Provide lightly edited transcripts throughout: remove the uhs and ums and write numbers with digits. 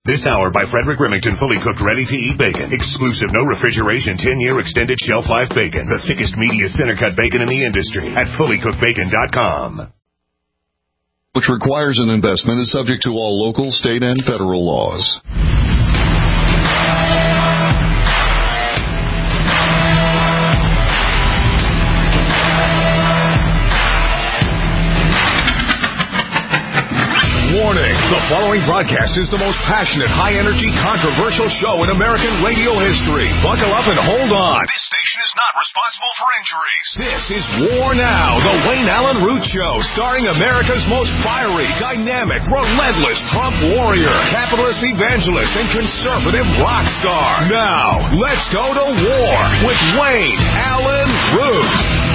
This hour by Frederick Remington, fully cooked, ready-to-eat bacon. Exclusive, no refrigeration, 10-year extended shelf life bacon. The thickest, meatiest center-cut bacon in the industry at fullycookedbacon.com. Which requires an investment, is subject to all local, state, and federal laws. Warning, the following broadcast is the most passionate, high-energy, controversial show in American radio history. Buckle up and hold on. This station is not responsible for injuries. This is War Now, the Wayne Allen Root Show, starring America's most fiery, dynamic, relentless Trump warrior, capitalist evangelist, and conservative rock star. Now, let's go to war with Wayne Allen Root.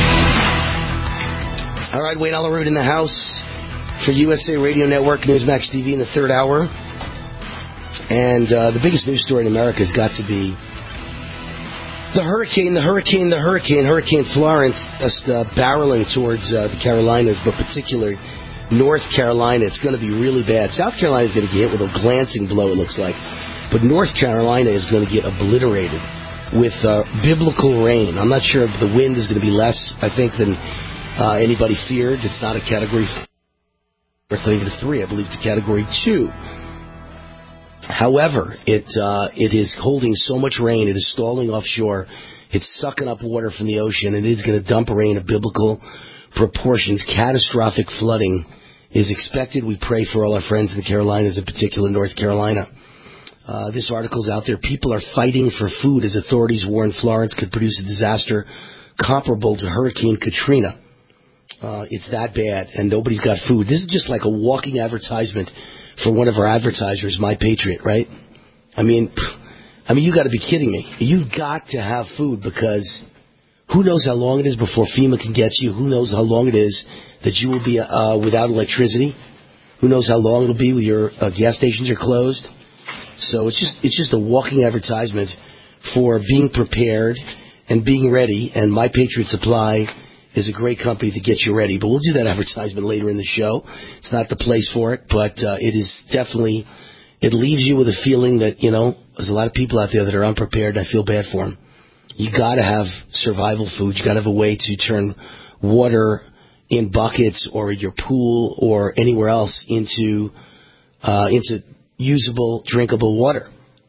All right, Wayne Allen Root in the house for USA Radio Network, Newsmax TV in the third hour. And the biggest news story in America has got to be Hurricane Florence just barreling towards the Carolinas, but particularly North Carolina. It's going to be really bad. South Carolina is going to get hit with a glancing blow, it looks like. But North Carolina is going to get obliterated with biblical rain. I'm not sure if the wind is going to be less, I think, than anybody feared. It's not a Category 4. It's not even a 3, I believe it's a Category 2. However, it is holding so much rain, it is stalling offshore, it's sucking up water from the ocean, and it is going to dump rain of biblical proportions. Catastrophic flooding is expected. We pray for all our friends in the Carolinas, in particular North Carolina. This article's out there. People are fighting for food as authorities warn Florence could produce a disaster comparable to Hurricane Katrina. It's that bad, and nobody's got food. This is just like a walking advertisement for one of our advertisers, My Patriot, right? I mean, you got to be kidding me. You've got to have food, because who knows how long it is before FEMA can get you? Who knows how long it is that you will be without electricity? Who knows how long it'll be when your gas stations are closed? So it's just a walking advertisement for being prepared and being ready. And My Patriot Supply is a great company to get you ready. But we'll do that advertisement later in the show. It's not the place for it, but it is definitely, it leaves you with a feeling that, there's a lot of people out there that are unprepared, and I feel bad for them. You got to have survival food. You got to have a way to turn water in buckets or in your pool or anywhere else into usable, drinkable water.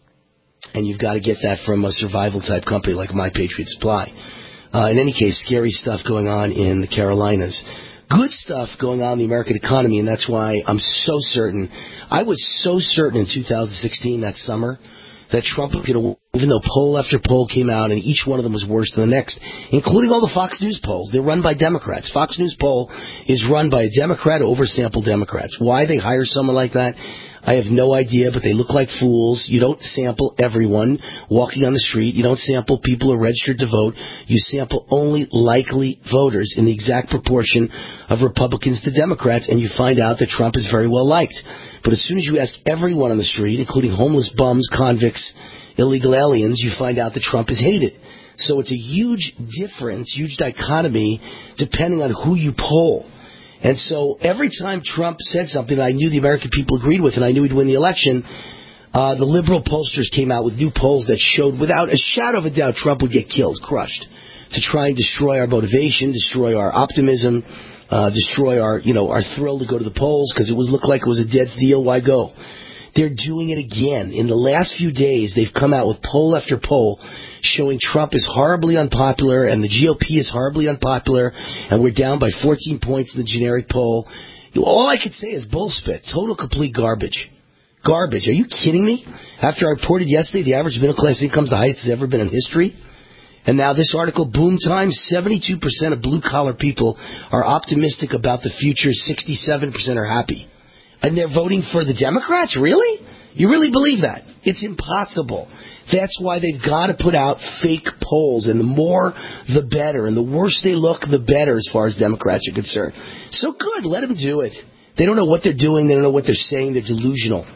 And you've got to get that from a survival-type company like My Patriot Supply. In any case, scary stuff going on in the Carolinas. Good stuff going on in the American economy, and that's why I'm so certain. I was so certain in 2016, that summer, that Trump would get a, even though poll after poll came out, and each one of them was worse than the next, including all the Fox News polls. They're run by Democrats. Fox News poll is run by a Democrat, oversampled Democrats. Why they hire someone like that, I have no idea, but they look like fools. You don't sample everyone walking on the street. You don't sample people who are registered to vote. You sample only likely voters in the exact proportion of Republicans to Democrats, and you find out that Trump is very well liked. But as soon as you ask everyone on the street, including homeless bums, convicts, illegal aliens, you find out that Trump is hated. So it's a huge difference, huge dichotomy, depending on who you poll. And so every time Trump said something that I knew the American people agreed with and I knew he'd win the election, the liberal pollsters came out with new polls that showed without a shadow of a doubt Trump would get killed, crushed, to try and destroy our motivation, destroy our optimism, destroy our thrill to go to the polls, because it looked like it was a dead deal. Why go? They're doing it again. In the last few days, they've come out with poll after poll showing Trump is horribly unpopular and the GOP is horribly unpopular, and we're down by 14 points in the generic poll. All I could say is bullspit. Total, complete garbage. Garbage. Are you kidding me? After I reported yesterday the average middle class income is the highest it's ever been in history. And now this article, Boom Time, 72% of blue-collar people are optimistic about the future, 67% are happy. And they're voting for the Democrats? Really? You really believe that? It's impossible. That's why they've got to put out fake polls, and the more, the better. And the worse they look, the better as far as Democrats are concerned. So good, let them do it. They don't know what they're doing. They don't know what they're saying. They're delusional.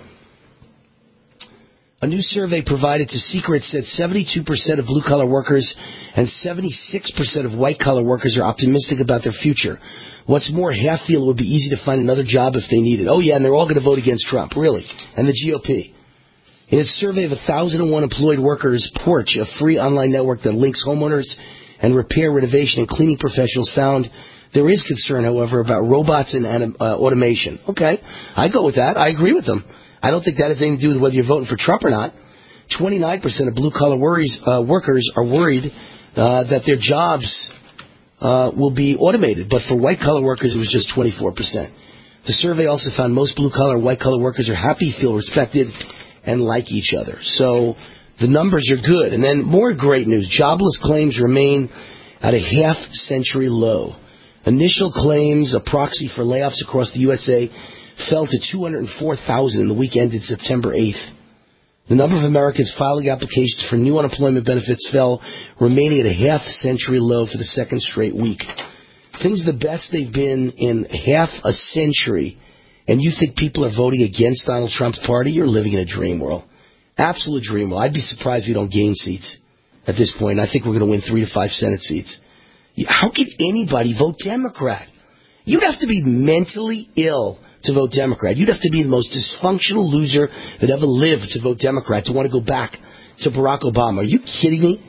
A new survey provided to Secret said 72% of blue-collar workers and 76% of white-collar workers are optimistic about their future. What's more, half feel it would be easy to find another job if they need it. Oh, yeah, and they're all going to vote against Trump, really, and the GOP. In its survey of 1,001 employed workers, Porch, a free online network that links homeowners and repair, renovation, and cleaning professionals, found there is concern, however, about robots and automation. Okay, I go with that. I agree with them. I don't think that has anything to do with whether you're voting for Trump or not. 29% of blue-collar workers are worried that their jobs will be automated. But for white-collar workers, it was just 24%. The survey also found most blue-collar and white-collar workers are happy, feel respected, and like each other. So the numbers are good. And then more great news. Jobless claims remain at a half-century low. Initial claims, a proxy for layoffs across the USA, fell to 204,000 in the week ended September 8th. The number of Americans filing applications for new unemployment benefits fell, remaining at a half-century low for the second straight week. Things the best they've been in half a century, and you think people are voting against Donald Trump's party? You're living in a dream world. Absolute dream world. I'd be surprised if we don't gain seats at this point. I think we're going to win 3 to 5 Senate seats. How can anybody vote Democrat? You'd have to be mentally ill to vote Democrat. You'd have to be the most dysfunctional loser that ever lived to vote Democrat, to want to go back to Barack Obama. Are you kidding me?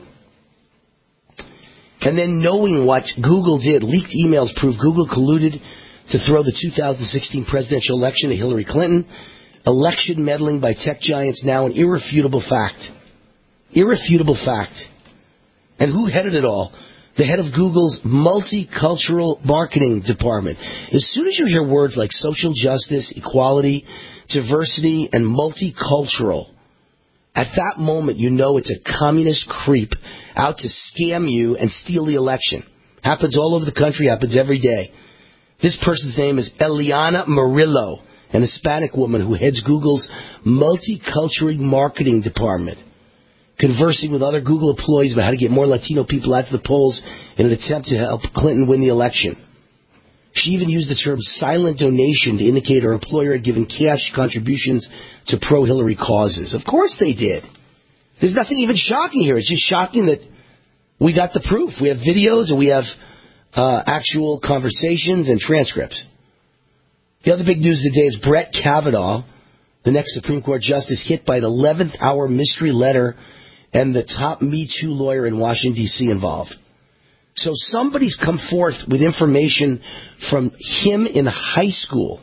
And then knowing what Google did, leaked emails prove Google colluded to throw the 2016 presidential election to Hillary Clinton. Election meddling by tech giants now an irrefutable fact. Irrefutable fact. And who headed it all? The head of Google's multicultural marketing department. As soon as you hear words like social justice, equality, diversity, and multicultural, at that moment you know it's a communist creep out to scam you and steal the election. Happens all over the country, happens every day. This person's name is Eliana Murillo, an Hispanic woman who heads Google's multicultural marketing department, conversing with other Google employees about how to get more Latino people out to the polls in an attempt to help Clinton win the election. She even used the term silent donation to indicate her employer had given cash contributions to pro-Hillary causes. Of course they did. There's nothing even shocking here. It's just shocking that we got the proof. We have videos and we have actual conversations and transcripts. The other big news of the day is Brett Kavanaugh, the next Supreme Court justice, hit by an 11th hour mystery letter and the top Me Too lawyer in Washington, D.C. involved. So somebody's come forth with information from him in high school.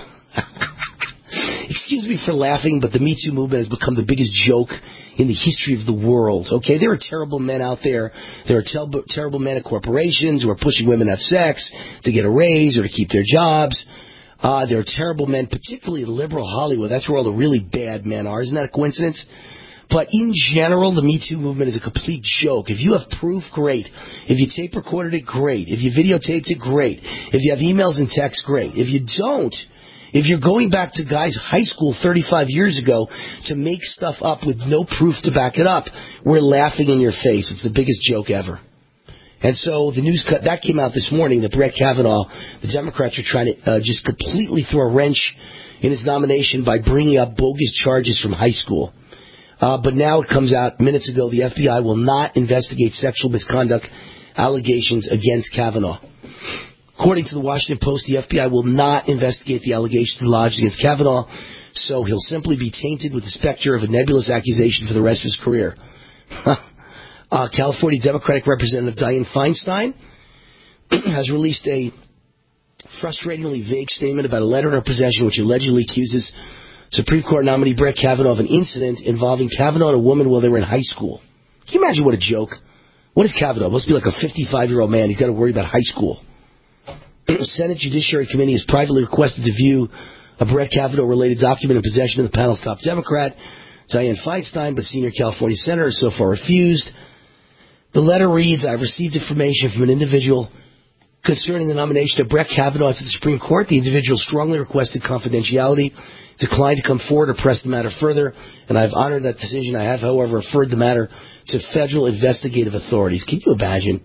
Excuse me for laughing, but the Me Too movement has become the biggest joke in the history of the world. Okay, there are terrible men out there. There are terrible men at corporations who are pushing women to have sex, to get a raise, or to keep their jobs. There are terrible men, particularly in liberal Hollywood. That's where all the really bad men are. Isn't that a coincidence? But in general, the Me Too movement is a complete joke. If you have proof, great. If you tape recorded it, great. If you videotaped it, great. If you have emails and texts, great. If you don't, if you're going back to guys' high school 35 years ago to make stuff up with no proof to back it up, we're laughing in your face. It's the biggest joke ever. And so the news that came out this morning that Brett Kavanaugh, the Democrats are trying to just completely throw a wrench in his nomination by bringing up bogus charges from high school. But now it comes out minutes ago the FBI will not investigate sexual misconduct allegations against Kavanaugh. According to the Washington Post, the FBI will not investigate the allegations lodged against Kavanaugh, so he'll simply be tainted with the specter of a nebulous accusation for the rest of his career. California Democratic Representative Dianne Feinstein has released a frustratingly vague statement about a letter in her possession which allegedly accuses Supreme Court nominee Brett Kavanaugh of an incident involving Kavanaugh and a woman while they were in high school. Can you imagine what a joke? What is Kavanaugh? Must be like a 55-year-old man. He's got to worry about high school. The Senate Judiciary Committee has privately requested to view a Brett Kavanaugh-related document in possession of the panel's top Democrat, Dianne Feinstein, but senior California senator has so far refused. The letter reads, I've received information from an individual concerning the nomination of Brett Kavanaugh to the Supreme Court. The individual strongly requested confidentiality, declined to come forward or press the matter further, and I've honored that decision. I have, however, referred the matter to federal investigative authorities. Can you imagine?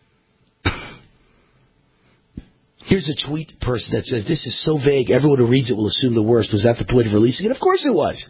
Here's a tweet person that says, this is so vague, everyone who reads it will assume the worst. Was that the point of releasing it? Of course it was.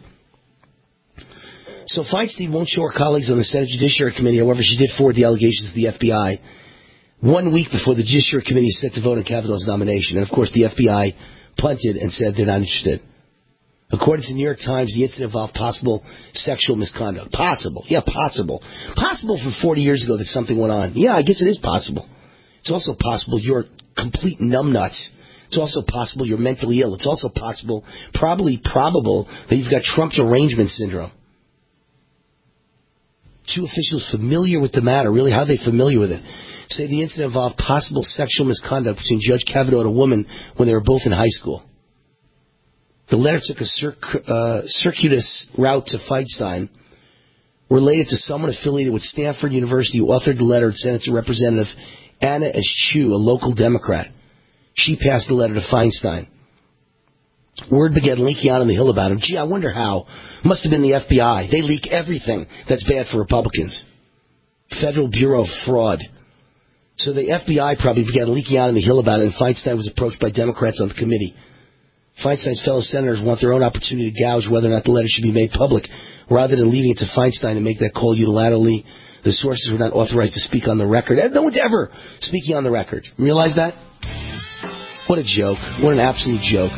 So Feinstein won't show her colleagues on the Senate Judiciary Committee. However, she did forward the allegations to the FBI 1 week before the Judiciary Committee is set to vote on Kavanaugh's nomination. And, of course, the FBI punted and said they're not interested. According to the New York Times, the incident involved possible sexual misconduct. Possible. Yeah, possible. Possible for 40 years ago that something went on. Yeah, I guess it is possible. It's also possible you're complete numbnuts. It's also possible you're mentally ill. It's also possible, probable, that you've got Trump derangement syndrome. Two officials familiar with the matter, really, how are they familiar with it, say the incident involved possible sexual misconduct between Judge Kavanaugh and a woman when they were both in high school. The letter took a circuitous route to Feinstein, related to someone affiliated with Stanford University who authored the letter and sent it to Representative Anna Eschew, a local Democrat. She passed the letter to Feinstein. Word began leaking out on the Hill about him. Gee, I wonder how. Must have been the FBI. They leak everything that's bad for Republicans. Federal Bureau of Fraud. So the FBI probably began leaking out on the Hill about it, and Feinstein was approached by Democrats on the committee. Feinstein's fellow senators want their own opportunity to gouge whether or not the letter should be made public, rather than leaving it to Feinstein to make that call unilaterally. The sources were not authorized to speak on the record. No one's ever speaking on the record. Realize that? What a joke. What an absolute joke.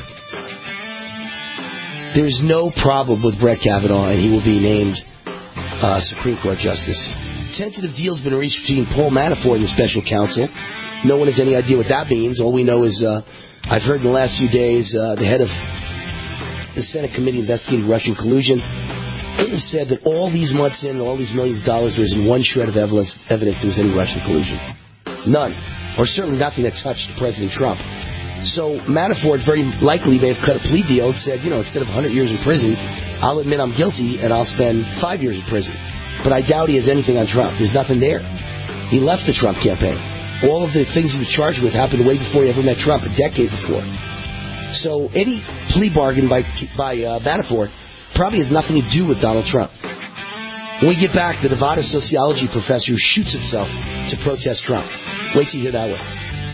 There is no problem with Brett Kavanaugh, and he will be named Supreme Court Justice. Tentative deal's been reached between Paul Manafort and the special counsel. No one has any idea what that means. All we know is, I've heard in the last few days, the head of the Senate committee investigating Russian collusion said that all these months in, all these millions of dollars, there isn't one shred of evidence there was any Russian collusion. None. Or certainly nothing that touched President Trump. So Manafort very likely may have cut a plea deal and said, instead of 100 years in prison, I'll admit I'm guilty and I'll spend 5 years in prison. But I doubt he has anything on Trump. There's nothing there. He left the Trump campaign. All of the things he was charged with happened way before he ever met Trump, a decade before. So any plea bargain by Manafort probably has nothing to do with Donald Trump. When we get back, the Nevada sociology professor who shoots himself to protest Trump. Wait till you hear that one.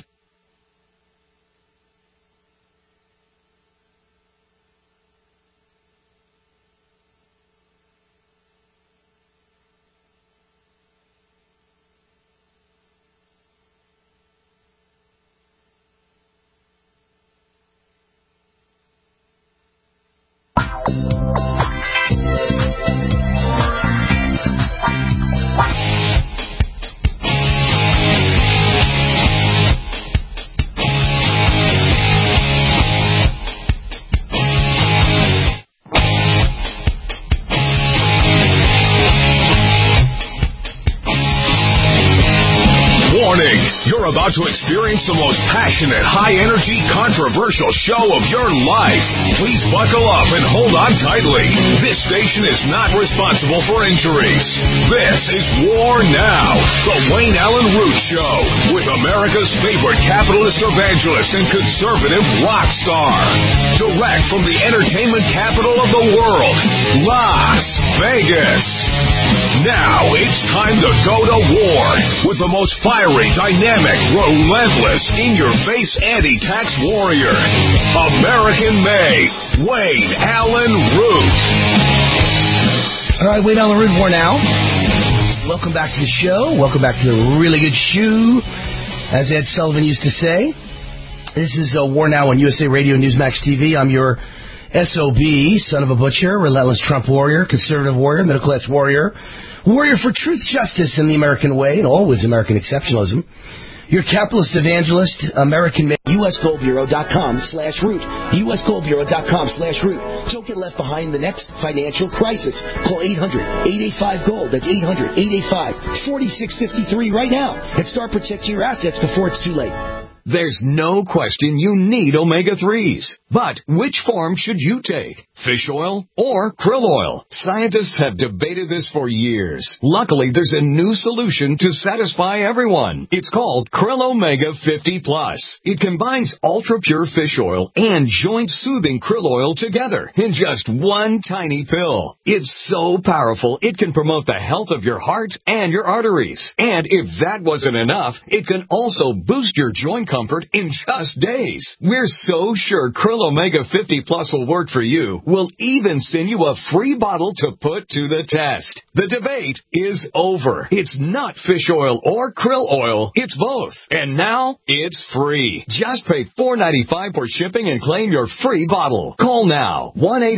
About to experience the most passionate, high-energy, controversial show of your life. Please buckle up and hold on tightly. This station is not responsible for injuries. This is War Now, the Wayne Allen Root Show, with America's favorite capitalist evangelist and conservative rock star. Direct from the entertainment capital of the world, Las Vegas. Now it's time to go to war with the most fiery, dynamic, relentless, in-your-face anti-tax warrior, American-made Wayne Allen Root. All right, Wayne Allen Root, War Now. Welcome back to the show. Welcome back to the really good shoe, as Ed Sullivan used to say. This is War Now on USA Radio Newsmax TV. I'm your SOB, son of a butcher, relentless Trump warrior, conservative warrior, middle-class warrior, warrior for truth, justice, and the American way, and always American exceptionalism. Your capitalist evangelist, American-made, USGoldbureau.com/root. USGoldbureau.com/root. Don't get left behind in the next financial crisis. Call 800-885-GOLD. That's 800-885-4653 right now. And start protecting your assets before it's too late. There's no question you need omega-3s. But which form should you take? Fish oil or krill oil? Scientists have debated this for years. Luckily, there's a new solution to satisfy everyone. It's called Krill Omega 50 Plus. It combines ultra-pure fish oil and joint-soothing krill oil together in just one tiny pill. It's so powerful, it can promote the health of your heart and your arteries. And if that wasn't enough, it can also boost your joint comfort in just days. We're so sure Krill Omega 50 Plus will work for you. We'll even send you a free bottle to put to the test. The debate is over. It's not fish oil or krill oil. It's both. And now it's free. Just pay $4.95 for shipping and claim your free bottle. Call now.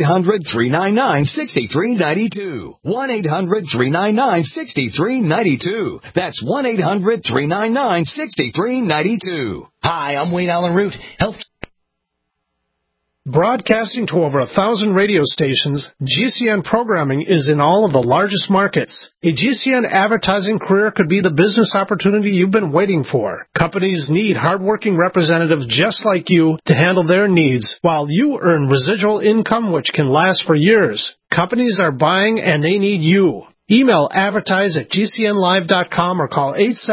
1-800-399-6392. 1-800-399-6392. That's 1-800-399-6392. Hi, I'm Wayne Allen Root. Broadcasting to over 1,000 radio stations, GCN programming is in all of the largest markets. A GCN advertising career could be the business opportunity you've been waiting for. Companies need hardworking representatives just like you to handle their needs, while you earn residual income which can last for years. Companies are buying and they need you. Email advertise@gcnlive.com or call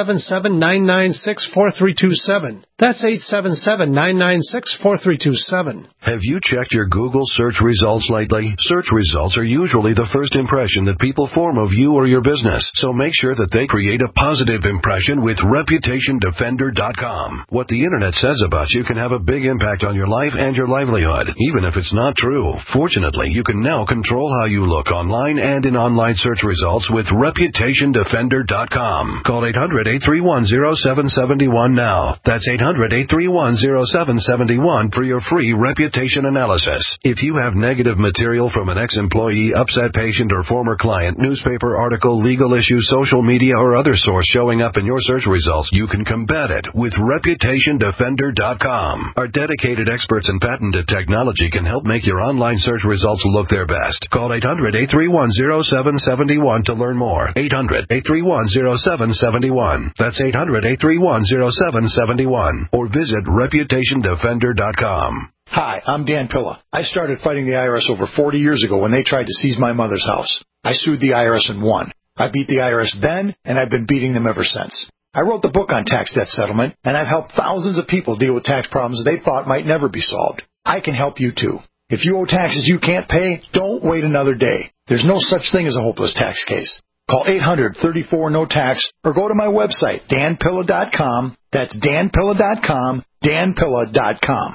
877-996-4327. That's 877-996-4327. Have you checked your Google search results lately? Search results are usually the first impression that people form of you or your business, so make sure that they create a positive impression with ReputationDefender.com. What the Internet says about you can have a big impact on your life and your livelihood, even if it's not true. Fortunately, you can now control how you look online and in online search results with ReputationDefender.com. Call 800-831-0771 now. That's 800-831-0771 for your free reputation analysis. If you have negative material from an ex-employee, upset patient, or former client, newspaper article, legal issue, social media, or other source showing up in your search results, you can combat it with ReputationDefender.com. Our dedicated experts in patented technology can help make your online search results look their best. Call 800-831-0771 to learn more. 800-831-0771. That's 800-831-0771. Or visit ReputationDefender.com. Hi, I'm Dan Pilla. I started fighting the IRS over 40 years ago when they tried to seize my mother's house. I sued the IRS and won. I beat the IRS then, and I've been beating them ever since. I wrote the book on tax debt settlement, and I've helped thousands of people deal with tax problems they thought might never be solved. I can help you too. If you owe taxes you can't pay, don't wait another day. There's no such thing as a hopeless tax case. Call 800-34-NO-TAX or go to my website, danpilla.com. That's danpilla.com, danpilla.com.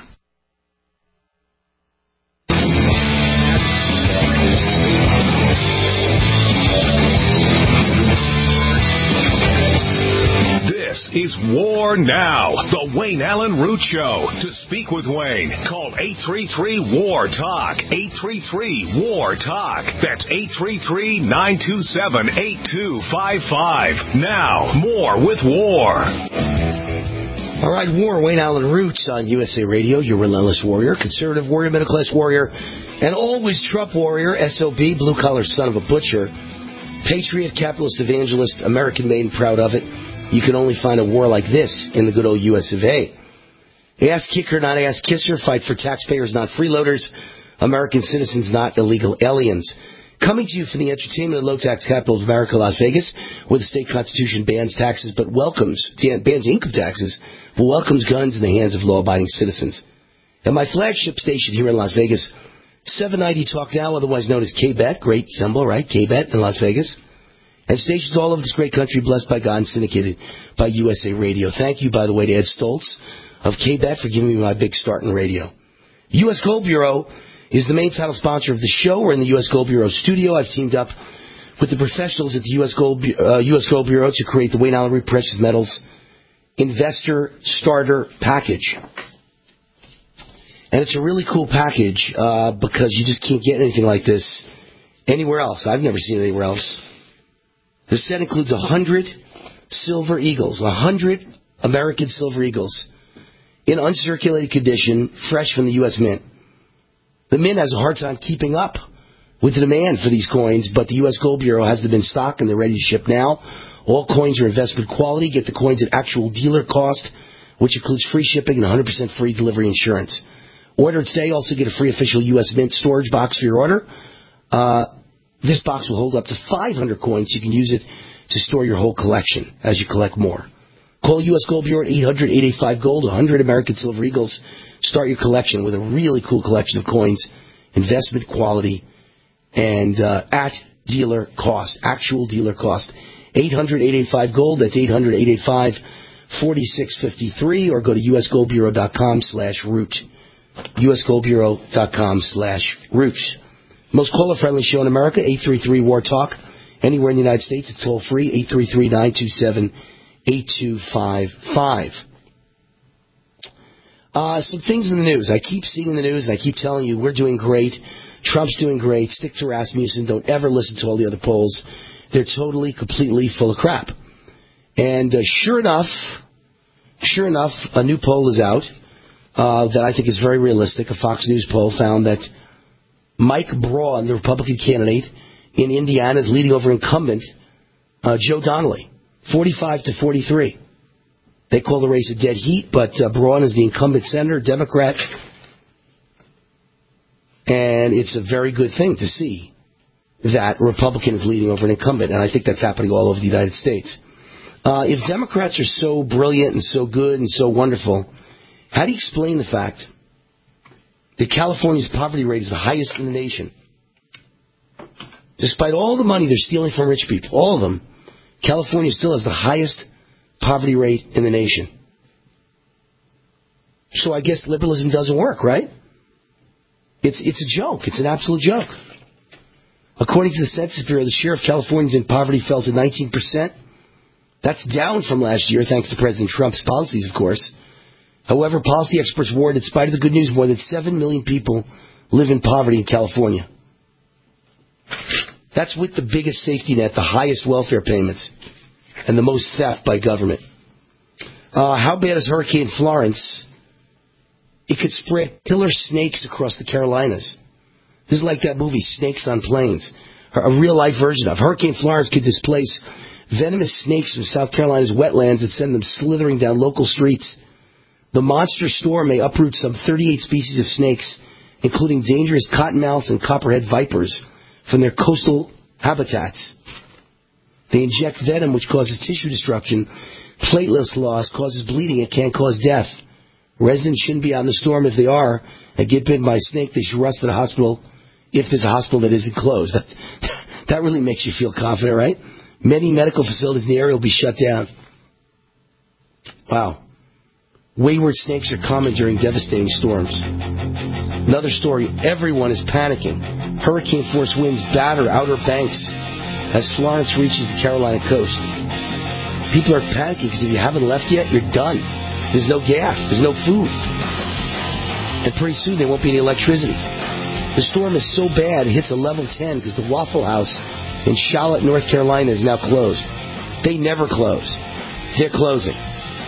This is War Now, the Wayne Allen Root Show. To speak with Wayne, call 833-WAR-TALK, 833-WAR-TALK. That's 833-927-8255. Now, more with War. All right, War, Wayne Allen Roots on USA Radio, your relentless warrior, conservative warrior, middle-class warrior, and always Trump warrior, SOB, blue-collar son of a butcher, patriot, capitalist, evangelist, American-made and proud of it. You can only find a war like this in the good old US of A. Ass kicker, not ass kisser. Fight for taxpayers, not freeloaders. American citizens, not illegal aliens. Coming to you from the entertainment and low-tax capital of America, Las Vegas, where the state constitution bans taxes but bans income taxes, but welcomes guns in the hands of law-abiding citizens. At my flagship station here in Las Vegas, 790 Talk Now, otherwise known as KBET, great symbol, right? KBET in Las Vegas. And stations all over this great country, blessed by God and syndicated by USA Radio. Thank you, by the way, to Ed Stoltz of KBET for giving me my big start in radio. U.S. Gold Bureau is the main title sponsor of the show. We're in the U.S. Gold Bureau studio. I've teamed up with the professionals at the U.S. Gold Bureau to create the Wayne Allen Root Precious Metals Investor Starter Package. And it's a really cool package because you just can't get anything like this anywhere else. I've never seen it anywhere else. The set includes 100 Silver Eagles, 100 American Silver Eagles, in uncirculated condition, fresh from the U.S. Mint. The Mint has a hard time keeping up with the demand for these coins, but the U.S. Gold Bureau has them in stock and they're ready to ship now. All coins are investment quality. Get the coins at actual dealer cost, which includes free shipping and 100% free delivery insurance. Order today. Also get a free official U.S. Mint storage box for your order. This box will hold up to 500 coins. You can use it to store your whole collection as you collect more. Call U.S. Gold Bureau at 800-885-GOLD, 100 American Silver Eagles. Start your collection with a really cool collection of coins, investment quality, and at dealer cost, actual dealer cost. 800-885-GOLD, that's 4653, or go to usgoldbureau.com/root. usgoldbureau.com/root. Most caller-friendly show in America, 833-WAR-TALK. Anywhere in the United States, it's toll-free, 833-927-8255. Some things in the news. I keep seeing in the news, and I keep telling you, we're doing great. Trump's doing great. Stick to Rasmussen. Don't ever listen to all the other polls. They're totally, completely full of crap. And sure enough, a new poll is out that I think is very realistic. A Fox News poll found that Mike Braun, the Republican candidate in Indiana, is leading over incumbent Joe Donnelly, 45-43. They call the race a dead heat, but Braun is the incumbent senator, Democrat, and it's a very good thing to see that Republican is leading over an incumbent, and I think that's happening all over the United States. If Democrats are so brilliant and so good and so wonderful, how do you explain the fact that California's poverty rate is the highest in the nation? Despite all the money they're stealing from rich people, all of them, California still has the highest poverty rate in the nation. So I guess liberalism doesn't work, right? It's a joke. It's an absolute joke. According to the Census Bureau, the share of Californians in poverty fell to 19%. That's down from last year, thanks to President Trump's policies, of course. However, policy experts warn, in spite of the good news, more than 7 million people live in poverty in California. That's with the biggest safety net, the highest welfare payments, and the most theft by government. How bad is Hurricane Florence? It could spread killer snakes across the Carolinas. This is like that movie, Snakes on Planes, a real-life version of. Hurricane Florence could displace venomous snakes from South Carolina's wetlands and send them slithering down local streets. The monster storm may uproot some 38 species of snakes, including dangerous cottonmouths and copperhead vipers, from their coastal habitats. They inject venom, which causes tissue destruction, platelet loss, causes bleeding, and can cause death. Residents shouldn't be out in the storm. If they are and get bitten by a snake, they should rush to the hospital if there's a hospital that isn't closed. That really makes you feel confident, right? Many medical facilities in the area will be shut down. Wow. Wayward snakes are common during devastating storms. Another story, everyone is panicking. Hurricane-force winds batter Outer Banks as Florence reaches the Carolina coast. People are panicking because if you haven't left yet, you're done. There's no gas. There's no food. And pretty soon there won't be any electricity. The storm is so bad it hits a level 10 because the Waffle House in Charlotte, North Carolina is now closed. They never close. They're closing.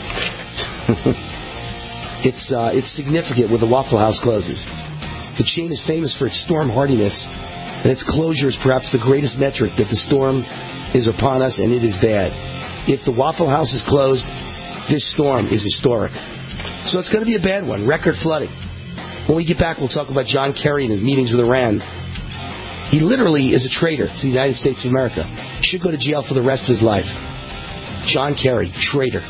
It's significant when the Waffle House closes. The chain is famous for its storm hardiness, and its closure is perhaps the greatest metric that the storm is upon us, and it is bad. If the Waffle House is closed, this storm is historic. So it's going to be a bad one. Record flooding. When we get back, we'll talk about John Kerry and his meetings with Iran. He literally is a traitor to the United States of America. He should go to jail for the rest of his life. John Kerry, traitor.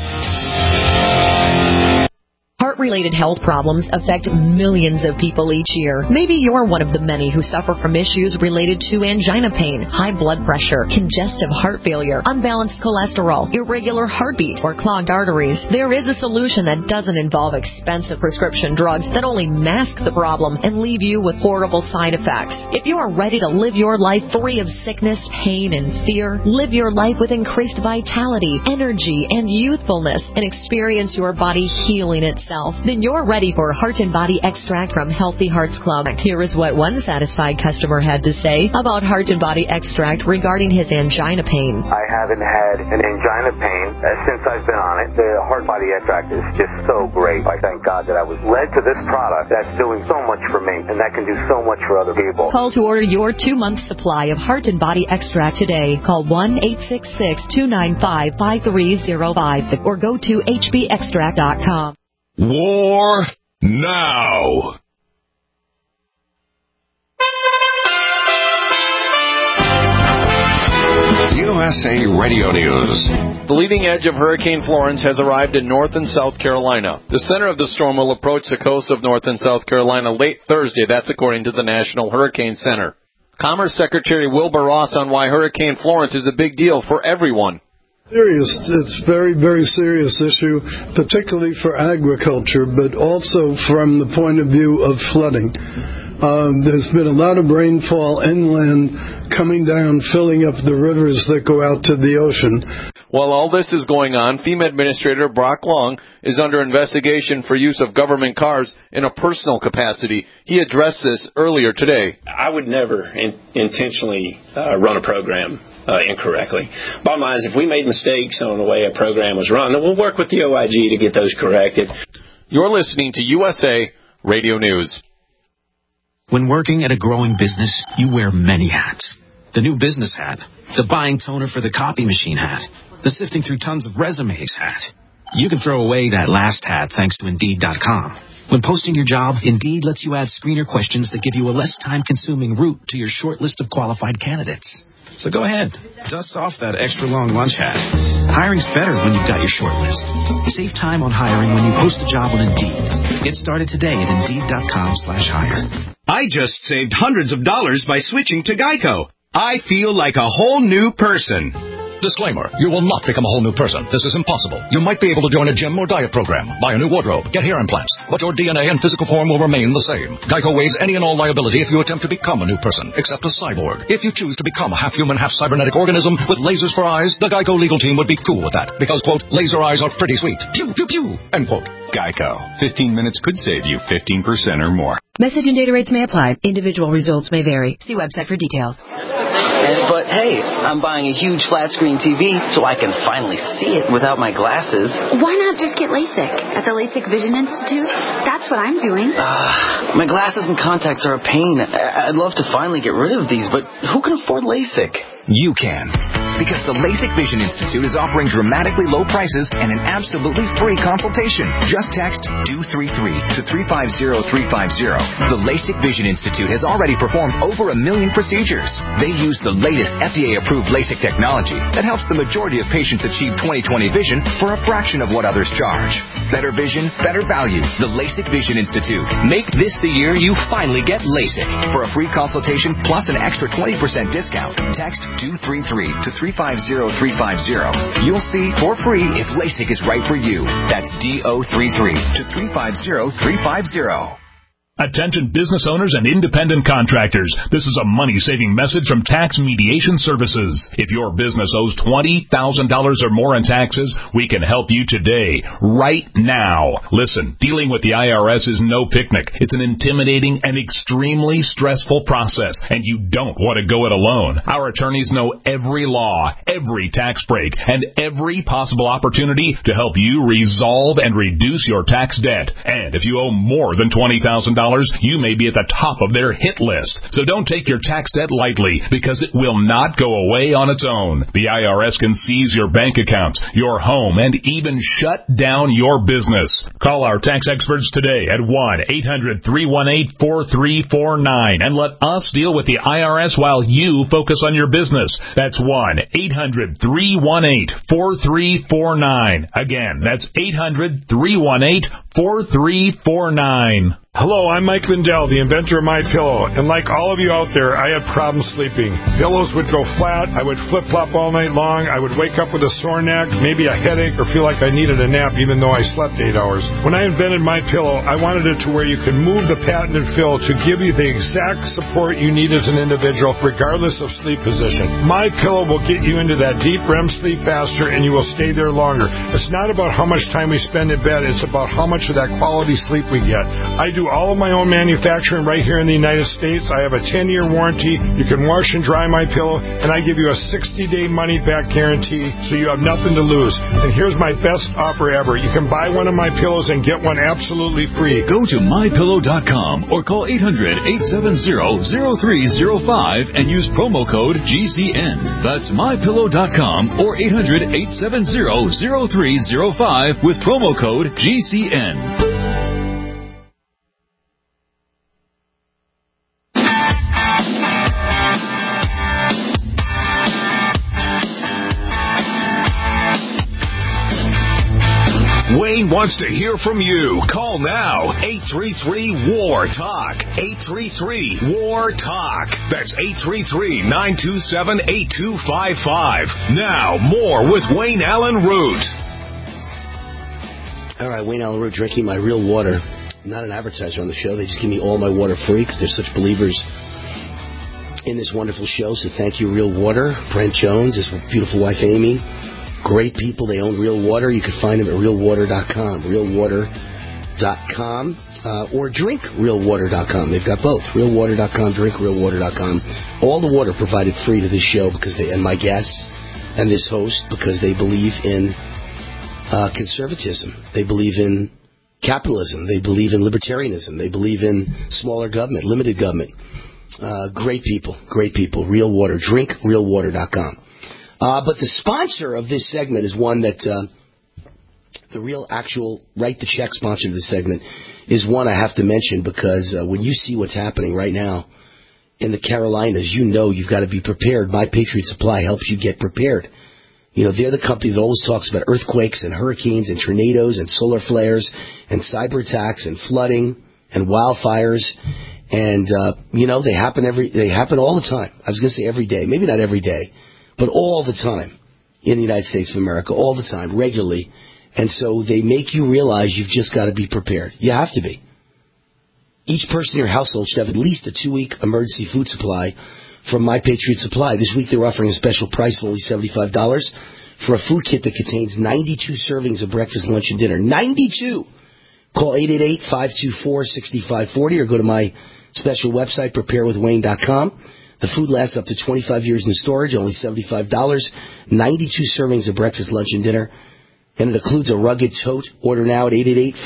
Heart-related health problems affect millions of people each year. Maybe you're one of the many who suffer from issues related to angina pain, high blood pressure, congestive heart failure, unbalanced cholesterol, irregular heartbeat, or clogged arteries. There is a solution that doesn't involve expensive prescription drugs that only mask the problem and leave you with horrible side effects. If you are ready to live your life free of sickness, pain, and fear, live your life with increased vitality, energy, and youthfulness, and experience your body healing itself, then you're ready for Heart and Body Extract from Healthy Hearts Club. Here is what one satisfied customer had to say about Heart and Body Extract regarding his angina pain. I haven't had an angina pain since I've been on it. The Heart Body Extract is just so great. I thank God that I was led to this product that's doing so much for me and that can do so much for other people. Call to order your 2-month supply of Heart and Body Extract today. Call 1-866-295-5305 or go to hbextract.com. War now. USA Radio News. The leading edge of Hurricane Florence has arrived in North and South Carolina. The center of the storm will approach the coast of North and South Carolina late Thursday. That's according to the National Hurricane Center. Commerce Secretary Wilbur Ross on why Hurricane Florence is a big deal for everyone. It's very, very serious issue, particularly for agriculture, but also from the point of view of flooding. There's been a lot of rainfall inland coming down, filling up the rivers that go out to the ocean. While all this is going on, FEMA Administrator Brock Long is under investigation for use of government cars in a personal capacity. He addressed this earlier today. I would never intentionally run a program incorrectly. Bottom line is, if we made mistakes on the way a program was run, then we'll work with the OIG to get those corrected. You're listening to USA Radio News. When working at a growing business, you wear many hats. The new business hat, the buying toner for the copy machine hat, the sifting through tons of resumes hat. You can throw away that last hat thanks to Indeed.com. When posting your job, Indeed lets you add screener questions that give you a less time-consuming route to your short list of qualified candidates. So go ahead, dust off that extra long lunch hat. Hiring's better when you've got your short list. Save time on hiring when you post a job on Indeed. Get started today at Indeed.com/hire. I just saved hundreds of dollars by switching to Geico. I feel like a whole new person. Disclaimer, you will not become a whole new person. This is impossible. You might be able to join a gym or diet program, buy a new wardrobe, get hair implants, but your DNA and physical form will remain the same. Geico waives any and all liability if you attempt to become a new person, except a cyborg. If you choose to become a half-human, half-cybernetic organism with lasers for eyes, the Geico legal team would be cool with that, because, quote, laser eyes are pretty sweet. Pew, pew, pew, end quote. Geico. 15 minutes could save you 15% or more. Message and data rates may apply. Individual results may vary. See website for details. But hey, I'm buying a huge flat screen TV so I can finally see it without my glasses. Why not just get LASIK at the LASIK Vision Institute? That's what I'm doing. My glasses and contacts are a pain. I'd love to finally get rid of these, but who can afford LASIK? You can. Because the LASIK Vision Institute is offering dramatically low prices and an absolutely free consultation. Just text DO33 to 350350. The LASIK Vision Institute has already performed over 1 million procedures. They use the latest FDA-approved LASIK technology that helps the majority of patients achieve 20/20 vision for a fraction of what others charge. Better vision, better value. The LASIK Vision Institute. Make this the year you finally get LASIK. For a free consultation plus an extra 20% discount, text DO33 to 350350. You'll see for free if LASIK is right for you. That's DO33 to 350350. Attention business owners and independent contractors. This is a money-saving message from Tax Mediation Services. If your business owes $20,000 or more in taxes, we can help you today, right now. Listen, dealing with the IRS is no picnic. It's an intimidating and extremely stressful process, and you don't want to go it alone. Our attorneys know every law, every tax break, and every possible opportunity to help you resolve and reduce your tax debt. And if you owe more than $20,000, you may be at the top of their hit list. So don't take your tax debt lightly, because it will not go away on its own. The IRS can seize your bank accounts, your home, and even shut down your business. Call our tax experts today at 1-800-318-4349 and let us deal with the IRS while you focus on your business. That's 1-800-318-4349. Again, that's 800-318-4349. Hello, I'm Mike Lindell, the inventor of MyPillow, and like all of you out there, I had problems sleeping. Pillows would go flat, I would flip-flop all night long, I would wake up with a sore neck, maybe a headache, or feel like I needed a nap even though I slept 8 hours. When I invented MyPillow, I wanted it to where you can move the patented fill to give you the exact support you need as an individual, regardless of sleep position. MyPillow will get you into that deep REM sleep faster, and you will stay there longer. It's not about how much time we spend in bed, it's about how much of that quality sleep we get. I do all of my own manufacturing right here in the United States. I have a 10-year warranty. You can wash and dry my pillow, and I give you a 60-day money-back guarantee, so you have nothing to lose. And here's my best offer ever. You can buy one of my pillows and get one absolutely free. Go to MyPillow.com or call 800-870-0305 and use promo code GCN. That's MyPillow.com or 800-870-0305 with promo code GCN. Wayne wants to hear from you. Call now. 833-WAR-TALK. 833-WAR-TALK. That's 833-927-8255. Now, more with Wayne Allen Root. All right, Wayne Allen Root, drinking my real water. I'm not an advertiser on the show. They just give me all my water free because they're such believers in this wonderful show. So thank you, Real Water. Brent Jones, his beautiful wife, Amy. Great people. They own Real Water. You can find them at realwater.com. Realwater.com. Or drinkrealwater.com. They've got both. Realwater.com, drinkrealwater.com. All the water provided free to this show and my guests and this host because they believe in conservatism. They believe in capitalism. They believe in libertarianism. They believe in smaller government, limited government. Great people. Real Water. DrinkRealWater.com. But the sponsor of this segment is one that the real actual write the check sponsor of this segment is one I have to mention because when you see what's happening right now in the Carolinas, you know you've got to be prepared. My Patriot Supply helps you get prepared. You know, they're the company that always talks about earthquakes and hurricanes and tornadoes and solar flares and cyber attacks and flooding and wildfires. And, they happen all the time. I was going to say every day. Maybe not every day, but all the time in the United States of America, all the time, regularly. And so they make you realize you've just got to be prepared. You have to be. Each person in your household should have at least a 2-week emergency food supply from My Patriot Supply. This week they're offering a special price of only $75 for a food kit that contains 92 servings of breakfast, lunch, and dinner. 92! Call 888-524-6540 or go to my special website, preparewithwayne.com. The food lasts up to 25 years in storage, only $75. 92 servings of breakfast, lunch, and dinner. And it includes a rugged tote. Order now at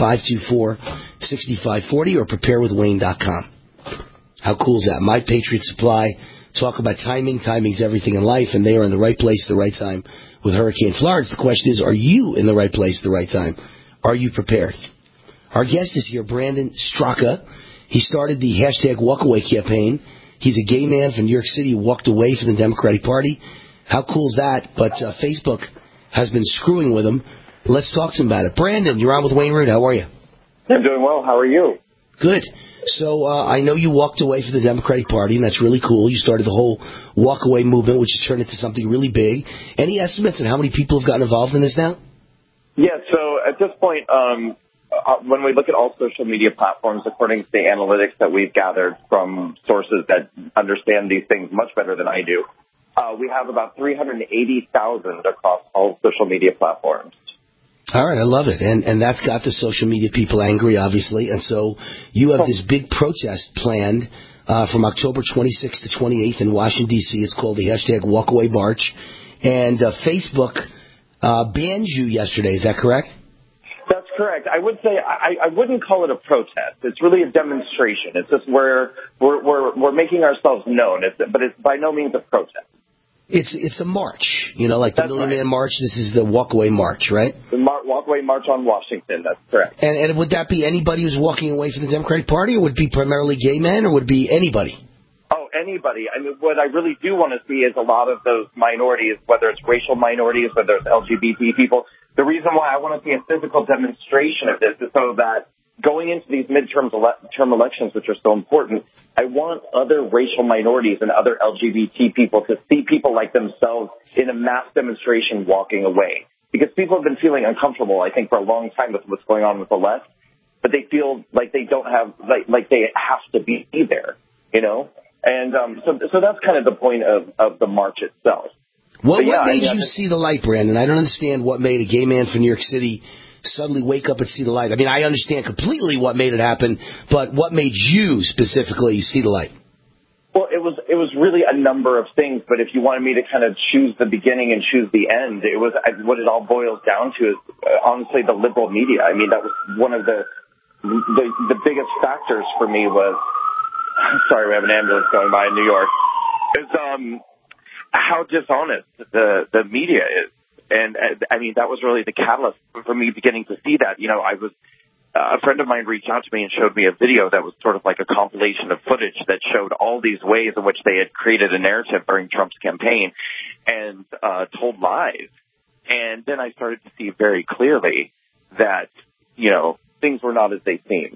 888-524-6540 or preparewithwayne.com. How cool is that? My Patriot Supply. Talk about timing. Timing's everything in life, and they are in the right place at the right time with Hurricane Florence. The question is, are you in the right place at the right time? Are you prepared? Our guest is here, Brandon Straka. He started the hashtag Walkaway campaign. He's a gay man from New York City who walked away from the Democratic Party. How cool is that? But Facebook has been screwing with him. Let's talk to him about it. Brandon, you're on with Wayne Root. How are you? I'm doing well. How are you? Good. So I know you walked away from the Democratic Party, and that's really cool. You started the whole walk-away movement, which has turned into something really big. Any estimates on how many people have gotten involved in this now? Yeah, so at this point, when we look at all social media platforms, according to the analytics that we've gathered from sources that understand these things much better than I do, we have about 380,000 across all social media platforms. All right, I love it. And that's got the social media people angry, obviously. And so you have this big protest planned from October 26th to 28th in Washington, D.C. It's called the hashtag Walkaway March. And Facebook banned you yesterday. Is that correct? That's correct. I would say I wouldn't call it a protest. It's really a demonstration. It's just where we're making ourselves known. But it's by no means a protest. It's a march, like the Million Man March. This is the Walkaway March, right? The Walkaway March on Washington. That's correct. And would that be anybody who's walking away from the Democratic Party, or would it be primarily gay men, or would it be anybody? Oh, anybody. I mean, what I really do want to see is a lot of those minorities, whether it's racial minorities, whether it's LGBT people. The reason why I want to see a physical demonstration of this is so that going into these midterm elections, which are so important, I want other racial minorities and other LGBT people to see people like themselves in a mass demonstration walking away. Because people have been feeling uncomfortable, I think, for a long time with what's going on with the left. But they feel like they don't have, like they have to be there, And so that's kind of the point of the march itself. What made you see the light, Brandon? I don't understand what made a gay man from New York City suddenly wake up and see the light. I mean, I understand completely what made it happen, but what made you specifically see the light? Well, it was really a number of things, but if you wanted me to kind of choose the beginning and choose the end, it was what it all boils down to is honestly the liberal media. I mean, that was one of the biggest factors for me was, sorry, we have an ambulance going by in New York, is how dishonest the media is. And I mean, that was really the catalyst for me beginning to see that. I was a friend of mine reached out to me and showed me a video that was sort of like a compilation of footage that showed all these ways in which they had created a narrative during Trump's campaign and told lies. And then I started to see very clearly that things were not as they seemed.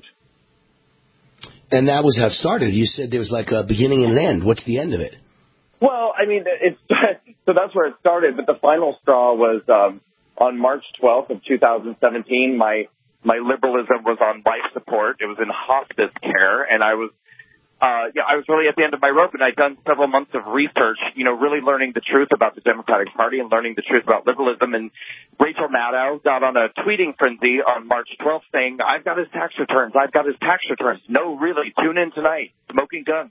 And that was how it started. You said there was like a beginning and an end. What's the end of it? Well, I mean, so that's where it started. But the final straw was on March 12th of 2017. My liberalism was on life support. It was in hospice care, and I was really at the end of my rope, and I'd done several months of research, really learning the truth about the Democratic Party and learning the truth about liberalism. And Rachel Maddow got on a tweeting frenzy on March 12th saying, I've got his tax returns. No, really, tune in tonight. Smoking gun.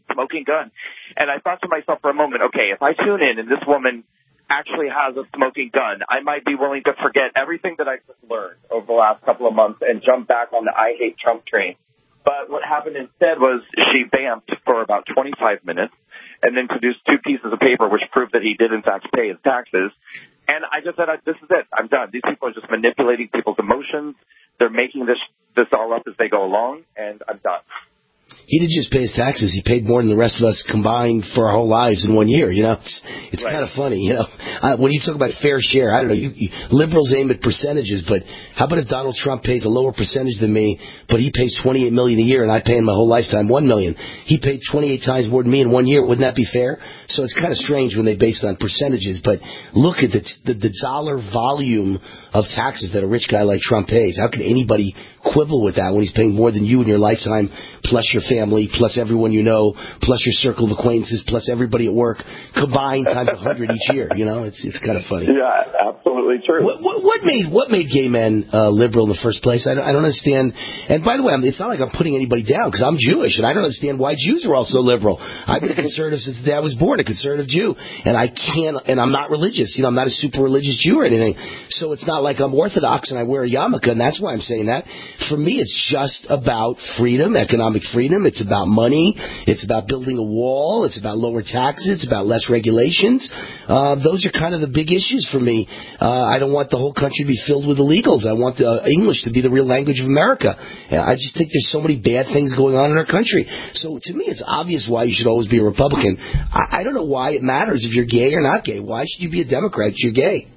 And I thought to myself for a moment, okay, if I tune in and this woman actually has a smoking gun, I might be willing to forget everything that I just learned over the last couple of months and jump back on the I hate Trump train. But what happened instead was she vamped for about 25 minutes and then produced 2 pieces of paper which proved that he did, in fact, pay his taxes. And I just said, this is it. I'm done. These people are just manipulating people's emotions. They're making this all up as they go along, and I'm done. He didn't just pay his taxes. He paid more than the rest of us combined for our whole lives in 1 year. It's right. Kind of funny. When you talk about fair share, I don't know. Liberals aim at percentages, but how about if Donald Trump pays a lower percentage than me, but he pays $28 million a year, and I pay in my whole lifetime $1 million? He paid 28 times more than me in 1 year. Wouldn't that be fair? So it's kind of strange when they base it on percentages. But look at the dollar volume of taxes that a rich guy like Trump pays. How can anybody quibble with that when he's paying more than you in your lifetime, plus your family, plus everyone you know, plus your circle of acquaintances, plus everybody at work, combined times 100 each year? It's kind of funny. Yeah, absolutely true. What made gay men liberal in the first place? I don't understand. And by the way, it's not like I'm putting anybody down, because I'm Jewish, and I don't understand why Jews are also liberal. I've been a conservative since the day I was born, a conservative Jew, and I'm not religious. I'm not a super religious Jew or anything. So it's not like I'm Orthodox and I wear a yarmulke, and that's why I'm saying that. For me, it's just about freedom, economic freedom. It's about money. It's about building a wall. It's about lower taxes. It's about less regulations. Those are kind of the big issues for me. I don't want the whole country to be filled with illegals. I want English to be the real language of America. I just think there's so many bad things going on in our country. So to me, it's obvious why you should always be a Republican. I don't know why it matters if you're gay or not gay. Why should you be a Democrat if you're gay?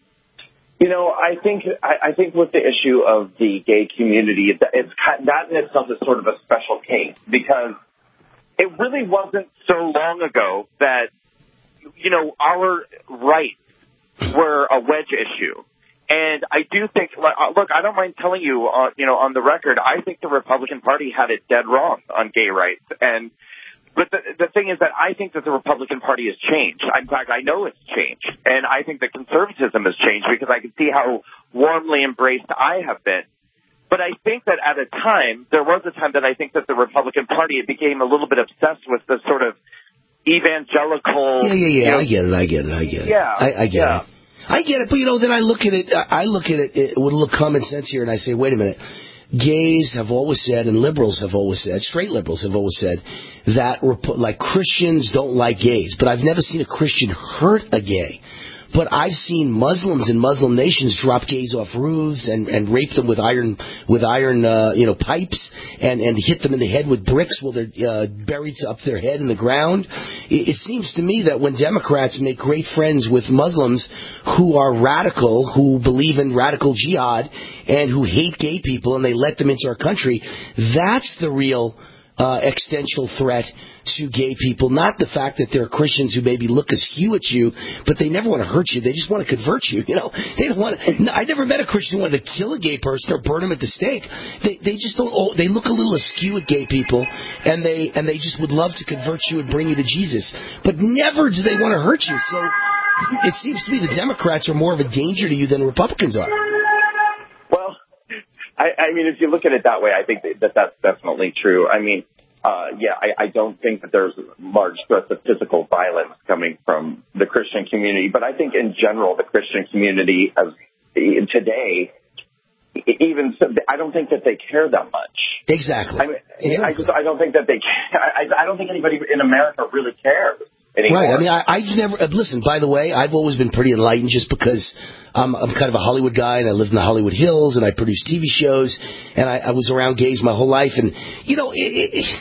I think with the issue of the gay community, that in itself is sort of a special case, because it really wasn't so long ago that, our rights were a wedge issue. And I do think, look, I don't mind telling you, on the record, I think the Republican Party had it dead wrong on gay rights. But the thing is that I think that the Republican Party has changed. In fact, I know it's changed. And I think that conservatism has changed, because I can see how warmly embraced I have been. But I think that there was a time that I think that the Republican Party became a little bit obsessed with the sort of evangelical... Yeah. I get it. Yeah. I get it. I get it, but then I look at it with a little common sense here, and I say, wait a minute. Gays have always said, and liberals have always said, straight liberals have always said, that Christians don't like gays. But I've never seen a Christian hurt a gay. But I've seen Muslims in Muslim nations drop gays off roofs and rape them with iron pipes and hit them in the head with bricks while they're buried up their head in the ground. It seems to me that when Democrats make great friends with Muslims who are radical, who believe in radical jihad, and who hate gay people, and they let them into our country, that's the real existential threat to gay people, not the fact that there are Christians who maybe look askew at you, but they never want to hurt you. They just want to convert you. They don't want. I never met a Christian who wanted to kill a gay person or burn him at the stake. They just don't. They look a little askew at gay people, and they just would love to convert you and bring you to Jesus, but never do they want to hurt you. So it seems to me the Democrats are more of a danger to you than Republicans are. Well, I mean, if you look at it that way, I think that's definitely true. I mean, I don't think that there's large threats of physical violence coming from the Christian community, but I think in general the Christian community today, even so, I don't think that they care that much. Exactly. I mean, I don't think that they. I don't think anybody in America really cares anymore. Right. I mean, I've never listen. By the way, I've always been pretty enlightened, just because I'm kind of a Hollywood guy, and I live in the Hollywood Hills, and I produce TV shows, and I was around gays my whole life, and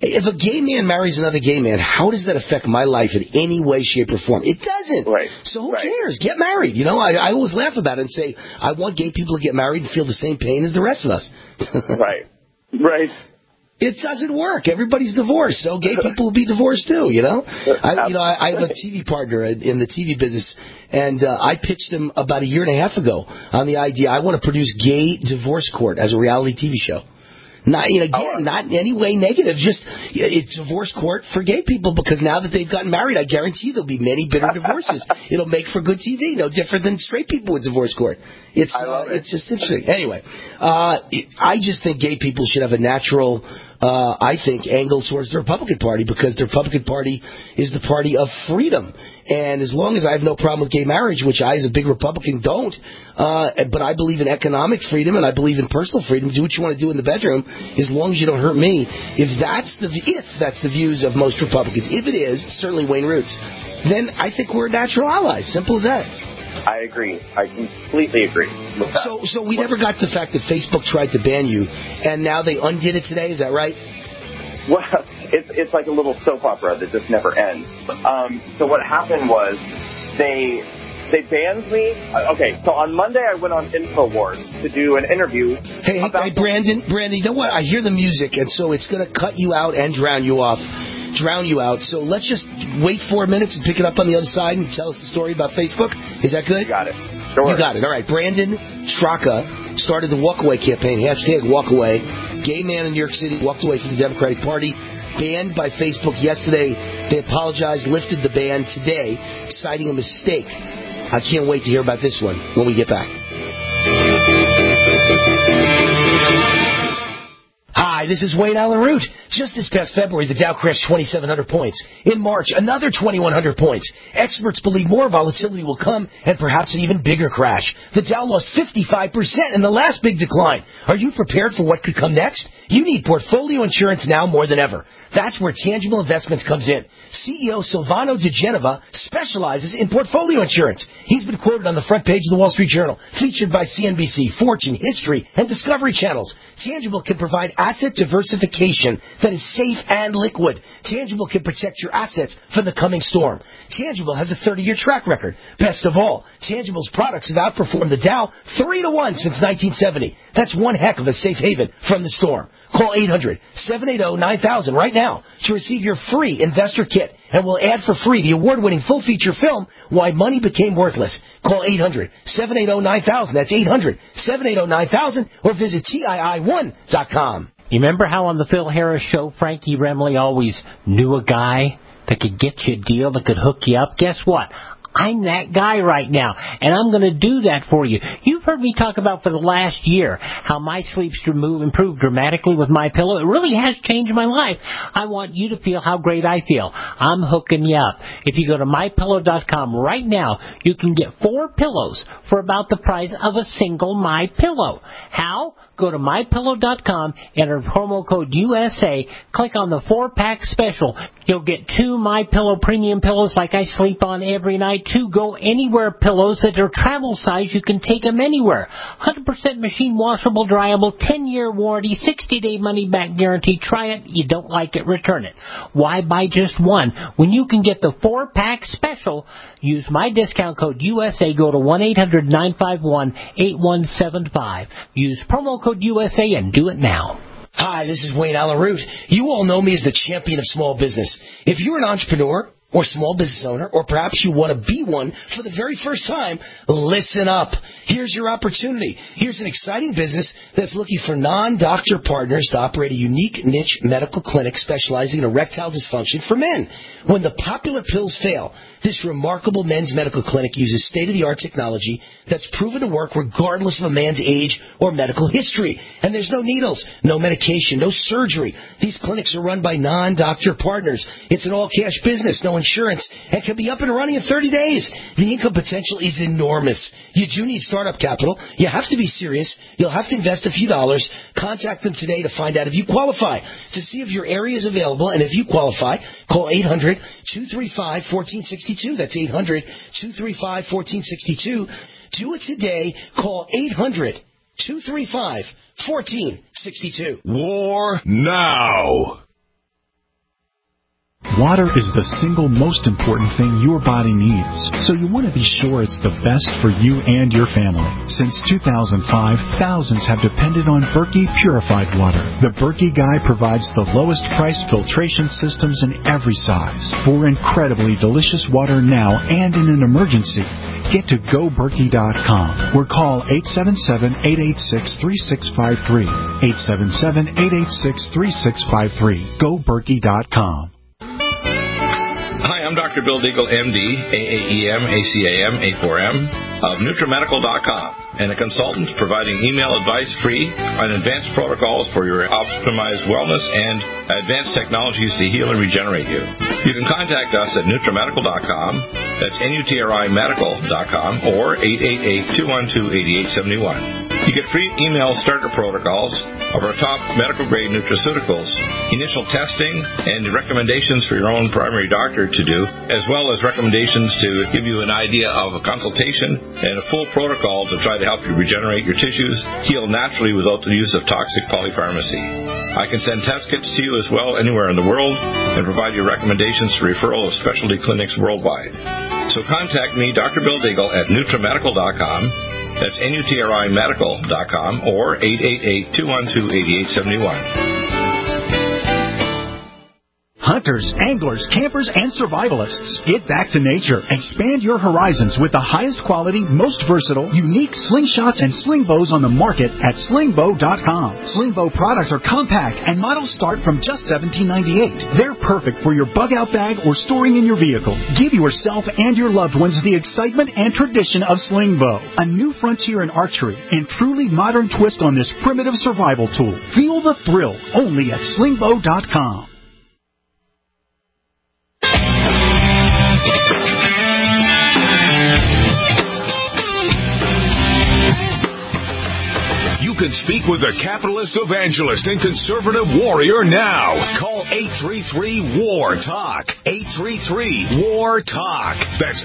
If a gay man marries another gay man, how does that affect my life in any way, shape, or form? It doesn't. Right. So who cares? Get married. You know, I always laugh about it and say, I want gay people to get married and feel the same pain as the rest of us. Right. Right. It doesn't work. Everybody's divorced, so gay people will be divorced too, you know? I have a TV partner in the TV business, and I pitched him about a year and a half ago on the idea I want to produce Gay Divorce Court as a reality TV show. Not not in any way negative, just it's divorce court for gay people, because now that they've gotten married, I guarantee there'll be many bitter divorces. It'll make for good TV, no different than straight people with divorce court. It's just interesting. Anyway, I just think gay people should have a natural, angle towards the Republican Party, because the Republican Party is the party of freedom. And as long as I have no problem with gay marriage, which I as a big Republican don't, but I believe in economic freedom and I believe in personal freedom, do what you want to do in the bedroom as long as you don't hurt me. If that's the views of most Republicans, if it is, certainly Wayne Roots, then I think we're natural allies. Simple as that. I agree. I completely agree with that. So we never got to the fact that Facebook tried to ban you, and now they undid it today. Is that right? Well, it's like a little soap opera that just never ends. So what happened was they banned me. Okay, so on Monday I went on InfoWars to do an interview. Hey, Brandon, you know what? I hear the music, and so it's going to cut you out and drown you out. So let's just wait 4 minutes and pick it up on the other side and tell us the story about Facebook. Is that good? You got it. Sure. You got it. All right. Brandon Straka started the Walkaway campaign, #Walkaway. Gay man in New York City walked away from the Democratic Party, banned by Facebook yesterday. They apologized, lifted the ban today, citing a mistake. I can't wait to hear about this one when we get back. Hi, this is Wayne Allen Root. Just this past February, the Dow crashed 2,700 points. In March, another 2,100 points. Experts believe more volatility will come and perhaps an even bigger crash. The Dow lost 55% in the last big decline. Are you prepared for what could come next? You need portfolio insurance now more than ever. That's where Tangible Investments comes in. CEO Silvano De Genova specializes in portfolio insurance. He's been quoted on the front page of the Wall Street Journal, featured by CNBC, Fortune, History, and Discovery channels. Tangible can provide asset diversification that is safe and liquid. Tangible can protect your assets from the coming storm. Tangible has a 30-year track record. Best of all, Tangible's products have outperformed the Dow 3-1 since 1970. That's one heck of a safe haven from the storm. Call 800-780-9000 right now to receive your free investor kit, and we'll add for free the award-winning full-feature film, Why Money Became Worthless. Call 800-780-9000. That's 800-780-9000, or visit TII1.com. You remember how on the Phil Harris show, Frankie Remley always knew a guy that could get you a deal, that could hook you up? Guess what? I'm that guy right now, and I'm going to do that for you. You've heard me talk about for the last year how my sleep's improved dramatically with MyPillow. It really has changed my life. I want you to feel how great I feel. I'm hooking you up. If you go to MyPillow.com right now, you can get 4 pillows for about the price of a single MyPillow. How? Go to MyPillow.com, enter promo code USA, click on the 4-pack special. You'll get 2 MyPillow premium pillows like I sleep on every night, 2 Go Anywhere pillows that are travel size. You can take them anywhere. 100% machine washable, dryable, 10-year warranty, 60-day money-back guarantee. Try it. You don't like it, return it. Why buy just one when you can get the 4-pack special? Use my discount code USA. Go to 1-800-951-8175. Use promo code USA and do it now. Hi, this is Wayne Allen Root. You all know me as the champion of small business. If you're an entrepreneur or small business owner, or perhaps you want to be one for the very first time, listen up. Here's your opportunity. Here's an exciting business that's looking for non-doctor partners to operate a unique niche medical clinic specializing in erectile dysfunction for men. When the popular pills fail, this remarkable men's medical clinic uses state-of-the-art technology that's proven to work regardless of a man's age or medical history. And there's no needles, no medication, no surgery. These clinics are run by non-doctor partners. It's an all-cash business, no insurance, and can be up and running in 30 days. The income potential is enormous. You do need startup capital. You have to be serious. You'll have to invest a few dollars. Contact them today to find out if you qualify. To see if your area is available and if you qualify, call 800-235-1462. That's 800-235-1462. Do it today. Call 800-235-1462. War now. Water is the single most important thing your body needs, so you want to be sure it's the best for you and your family. Since 2005, thousands have depended on Berkey purified water. The Berkey Guy provides the lowest price filtration systems in every size for incredibly delicious water now and in an emergency. Get to GoBerkey.com or call 877-886-3653. 877-886-3653. GoBerkey.com. Hi, I'm Dr. Bill Deagle, MD, AAEM, ACAM, A4M, of NutriMedical.com, and a consultant providing email advice free on advanced protocols for your optimized wellness and advanced technologies to heal and regenerate you. You can contact us at NutriMedical.com, that's NutriMedical.com, or 888-212-8871. You get free email starter protocols of our top medical-grade nutraceuticals, initial testing, and recommendations for your own primary doctor to do, as well as recommendations to give you an idea of a consultation and a full protocol to try to help you regenerate your tissues, heal naturally without the use of toxic polypharmacy. I can send test kits to you as well anywhere in the world and provide you recommendations for referral of specialty clinics worldwide. So contact me, Dr. Bill Deagle, at NutriMedical.com. That's NutriMedical.com or 888-212-8871. Hunters, anglers, campers, and survivalists. Get back to nature. Expand your horizons with the highest quality, most versatile, unique slingshots and sling bows on the market at slingbow.com. Slingbow products are compact and models start from just $17.98. They're perfect for your bug-out bag or storing in your vehicle. Give yourself and your loved ones the excitement and tradition of Slingbow, a new frontier in archery and truly modern twist on this primitive survival tool. Feel the thrill only at slingbow.com. You can speak with a capitalist evangelist and conservative warrior now. Call 833-WAR-TALK. 833-WAR-TALK. That's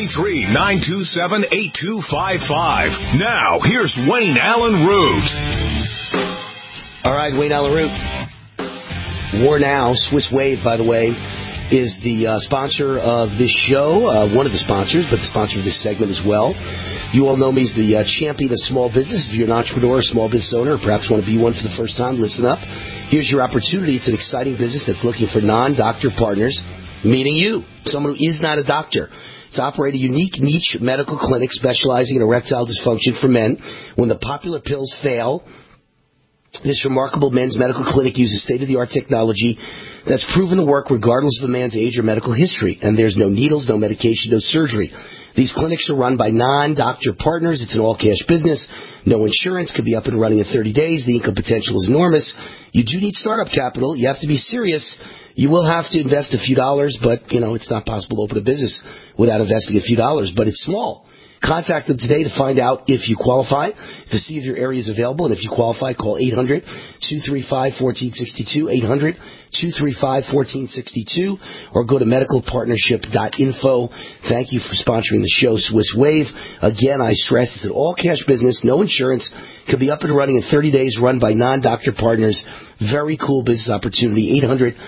833-927-8255. Now, here's Wayne Allen Root. All right, Wayne Allen Root. War Now, Swiss Wave, by the way, is the sponsor of this show, one of the sponsors, but the sponsor of this segment as well. You all know me as the champion of small business. If you're an entrepreneur, a small business owner, or perhaps want to be one for the first time, listen up. Here's your opportunity. It's an exciting business that's looking for non-doctor partners, meaning you, someone who is not a doctor. To operate a unique niche medical clinic specializing in erectile dysfunction for men. When the popular pills fail, this remarkable men's medical clinic uses state-of-the-art technology that's proven to work regardless of a man's age or medical history. And there's no needles, no medication, no surgery. These clinics are run by non-doctor partners. It's an all-cash business. No insurance. Could be up and running in 30 days. The income potential is enormous. You do need startup capital. You have to be serious. You will have to invest a few dollars, but, it's not possible to open a business without investing a few dollars, but it's small. Contact them today to find out if you qualify, to see if your area is available, and if you qualify, call 800-235-1462, 800-235-1462, or go to medicalpartnership.info. Thank you for sponsoring the show, Swiss Wave. Again, I stress, it's an all-cash business, no insurance, could be up and running in 30 days, run by non-doctor partners. Very cool business opportunity,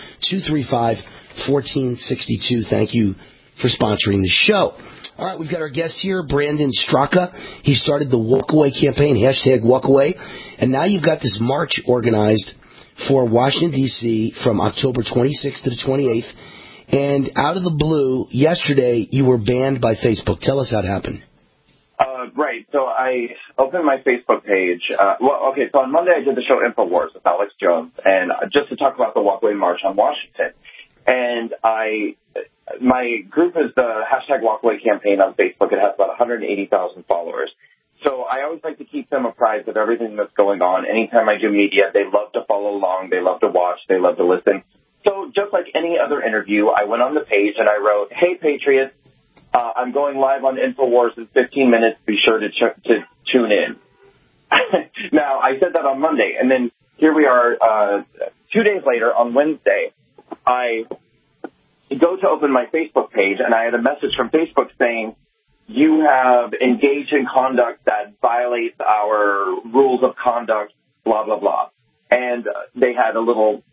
800-235-1462. Thank you for sponsoring the show. All right, we've got our guest here, Brandon Straka. He started the Walkaway campaign, #Walkaway. And now you've got this march organized for Washington, D.C. from October 26th to the 28th. And out of the blue, yesterday you were banned by Facebook. Tell us how it happened. Right. So I opened my Facebook page. So on Monday I did the show InfoWars with Alex Jones, and just to talk about the Walkaway March on Washington. And my group is the #Walkaway campaign on Facebook. It has about 180,000 followers. So I always like to keep them apprised of everything that's going on. Anytime I do media, they love to follow along. They love to watch. They love to listen. So just like any other interview, I went on the page and I wrote, "Hey, Patriots, I'm going live on InfoWars in 15 minutes. Be sure to tune in." Now, I said that on Monday, and then here we are 2 days later on Wednesday. I go to open my Facebook page, and I had a message from Facebook saying, "You have engaged in conduct that violates our rules of conduct, blah, blah, blah." And they had a little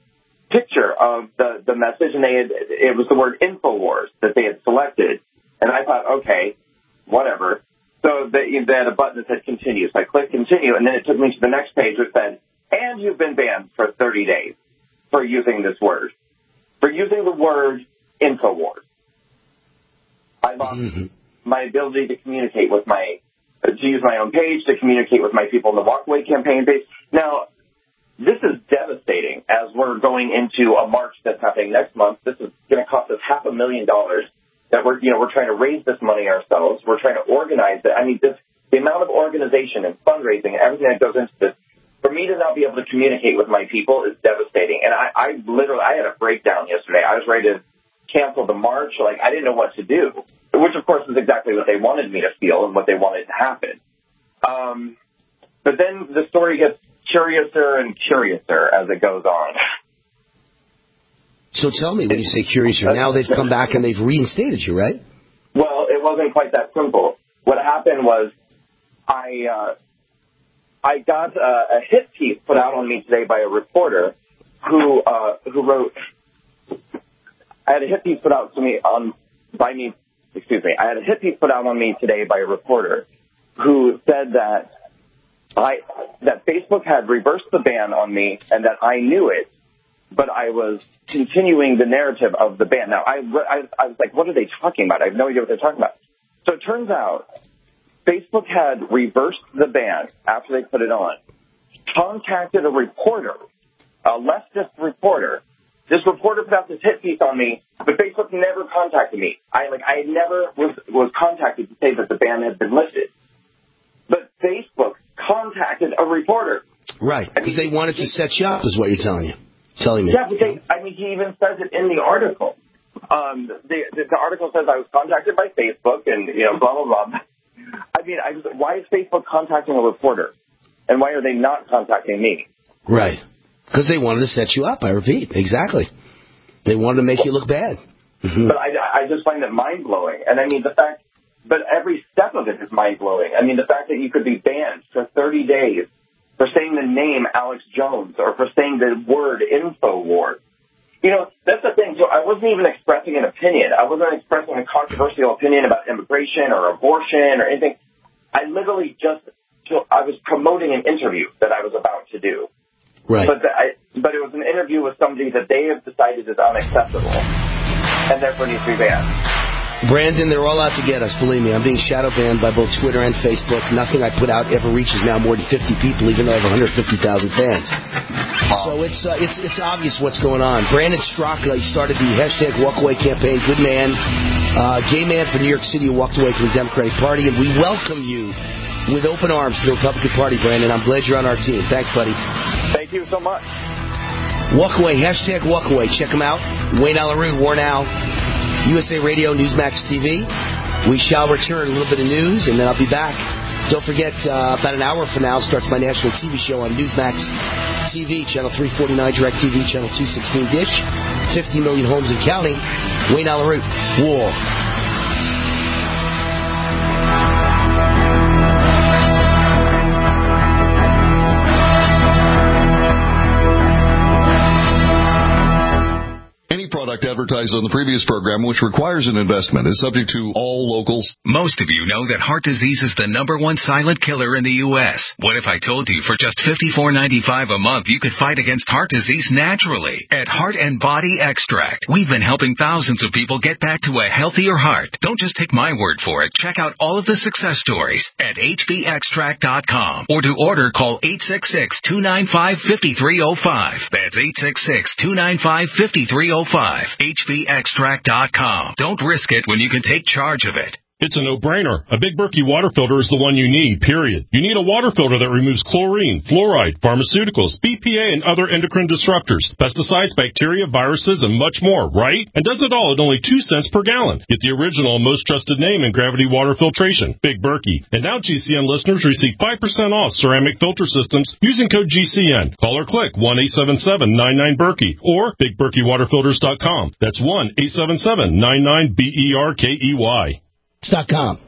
picture of the message, and it was the word InfoWars that they had selected. And I thought, okay, whatever. So they had a button that said continue. So I clicked continue, and then it took me to the next page which said, and you've been banned for 30 days for using this word. For using the word InfoWars. I lost my ability to communicate with to use my own page, to communicate with my people in the Walkaway campaign page. Now, this is devastating as we're going into a march that's happening next month. This is going to cost us $500,000 that we're trying to raise this money ourselves. We're trying to organize it. I mean, the amount of organization and fundraising and everything that goes into this, for me to not be able to communicate with my people is devastating. And I had a breakdown yesterday. I was ready to cancel the march. Like, I didn't know what to do, which, of course, is exactly what they wanted me to feel and what they wanted to happen. But then the story gets curiouser and curiouser as it goes on. So tell me, when you say curiouser, now they've come back and they've reinstated you, right? Well, it wasn't quite that simple. What happened was I got a hit piece put out on me today by a reporter who wrote. I had a hit piece put out to me by me. Excuse me. I had a hit piece put out on me today by a reporter who said that Facebook had reversed the ban on me and that I knew it, but I was continuing the narrative of the ban. Now, I was like, what are they talking about? I have no idea what they're talking about. So it turns out Facebook had reversed the ban after they put it on, contacted a reporter, a leftist reporter. This reporter put out this hit piece on me, but Facebook never contacted me. I never was contacted to say that the ban had been lifted. But Facebook contacted a reporter. Right, because they wanted to set you up, is what you're telling me. Yeah, but he even says it in the article. The article says I was contacted by Facebook and, blah, blah, blah. I mean, why is Facebook contacting a reporter? And why are they not contacting me? Right. Because they wanted to set you up, I repeat. Exactly. They wanted to make you look bad. But I just find it mind-blowing. And I mean, but every step of it is mind-blowing. I mean, the fact that you could be banned for 30 days for saying the name Alex Jones or for saying the word InfoWars. That's the thing. So I wasn't even expressing an opinion. I wasn't expressing a controversial opinion about immigration or abortion or anything. I literally I was promoting an interview that I was about to do. Right. But it was an interview with somebody that they have decided is unacceptable and therefore needs to be banned. Brandon, they're all out to get us, believe me. I'm being shadow banned by both Twitter and Facebook. Nothing I put out ever reaches now more than 50 people, even though I have 150,000 fans. So it's obvious what's going on. Brandon Straka, he started the hashtag Walkaway campaign. Good man. Gay man from New York City who walked away from the Democratic Party. And we welcome you with open arms to the Republican Party, Brandon. I'm glad you're on our team. Thanks, buddy. Thank you so much. Walkaway, hashtag Walkaway. Check them out. Wayne Allyn Root, War Now, USA Radio, Newsmax TV. We shall return a little bit of news, and then I'll be back. Don't forget, about an hour from now starts my national TV show on Newsmax TV, Channel 349, DirecTV, Channel 216 Dish, 50 million homes and counting. Wayne Allyn Root, War. Product advertised on the previous program, which requires an investment, is subject to all locals. Most of you know that heart disease is the #1 silent killer in the U.S. What if I told you for just $54.95 a month you could fight against heart disease naturally? At Heart and Body Extract, we've been helping thousands of people get back to a healthier heart. Don't just take my word for it. Check out all of the success stories at hbextract.com, or to order, call 866-295-5305. That's 866-295-5305. hbextract.com. Don't risk it when you can take charge of it. It's a no-brainer. A Big Berkey water filter is the one you need, period. You need a water filter that removes chlorine, fluoride, pharmaceuticals, BPA, and other endocrine disruptors, pesticides, bacteria, viruses, and much more, right? And does it all at only 2 cents per gallon. Get the original and most trusted name in gravity water filtration, Big Berkey. And now GCN listeners receive 5% off ceramic filter systems using code GCN. Call or click 1-877-99-BERKEY or BigBerkeyWaterFilters.com. That's 1-877-99-BERKEY. .com.